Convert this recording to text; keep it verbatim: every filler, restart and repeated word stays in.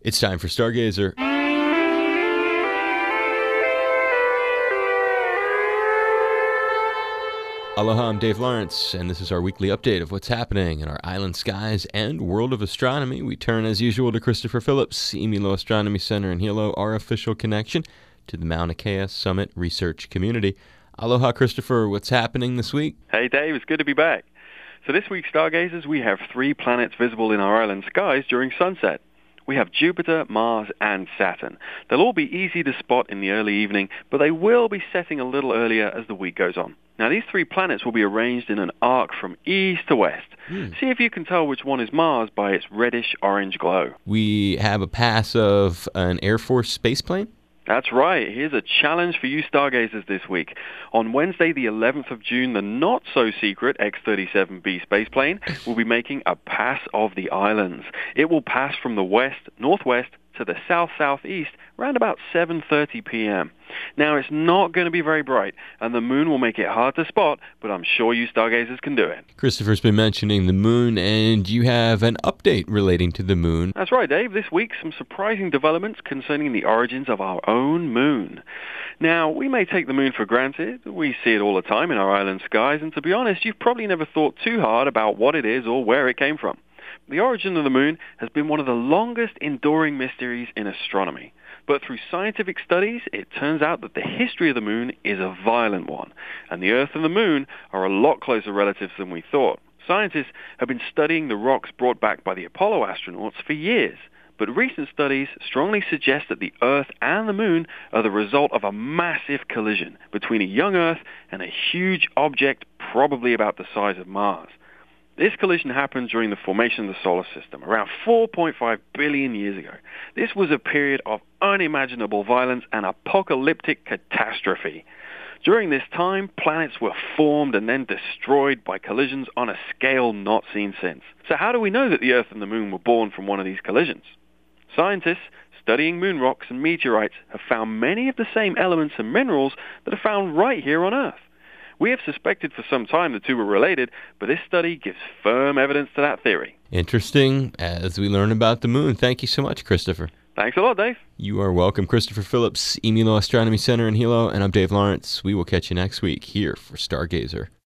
It's time for Stargazer. Aloha, I'm Dave Lawrence, and this is our weekly update of what's happening in our island skies and world of astronomy. We turn, as usual, to Christopher Phillips, Emilo Astronomy Center in Hilo, our official connection to the Mauna Kea Summit research community. Aloha, Christopher. What's happening this week? Hey, Dave. It's good to be back. So this week, Stargazers, we have three planets visible in our island skies during sunset. We have Jupiter, Mars, and Saturn. They'll all be easy to spot in the early evening, but they will be setting a little earlier as the week goes on. Now, these three planets will be arranged in an arc from east to west. Mm. See if you can tell which one is Mars by its reddish-orange glow. We have a pass of an Air Force space plane? That's right. Here's a challenge for you stargazers this week. On Wednesday, the eleventh of June, the not-so-secret X thirty-seven B spaceplane will be making a pass of the islands. It will pass from the west, northwest, to the south-southeast around about seven thirty p.m. Now, it's not going to be very bright, and the moon will make it hard to spot, but I'm sure you stargazers can do it. Christopher's been mentioning the moon, and you have an update relating to the moon. That's right, Dave. This week, some surprising developments concerning the origins of our own moon. Now, we may take the moon for granted. We see it all the time in our island skies, and to be honest, you've probably never thought too hard about what it is or where it came from. The origin of the moon has been one of the longest enduring mysteries in astronomy. But through scientific studies, it turns out that the history of the moon is a violent one, and the Earth and the moon are a lot closer relatives than we thought. Scientists have been studying the rocks brought back by the Apollo astronauts for years, but recent studies strongly suggest that the Earth and the moon are the result of a massive collision between a young Earth and a huge object probably about the size of Mars. This collision happened during the formation of the solar system, around four point five billion years ago. This was a period of unimaginable violence and apocalyptic catastrophe. During this time, planets were formed and then destroyed by collisions on a scale not seen since. So how do we know that the Earth and the Moon were born from one of these collisions? Scientists studying moon rocks and meteorites have found many of the same elements and minerals that are found right here on Earth. We have suspected for some time the two were related, but this study gives firm evidence to that theory. Interesting as we learn about the moon. Thank you so much, Christopher. Thanks a lot, Dave. You are welcome. Christopher Phillips, Emilo Astronomy Center in Hilo, and I'm Dave Lawrence. We will catch you next week here for Stargazer.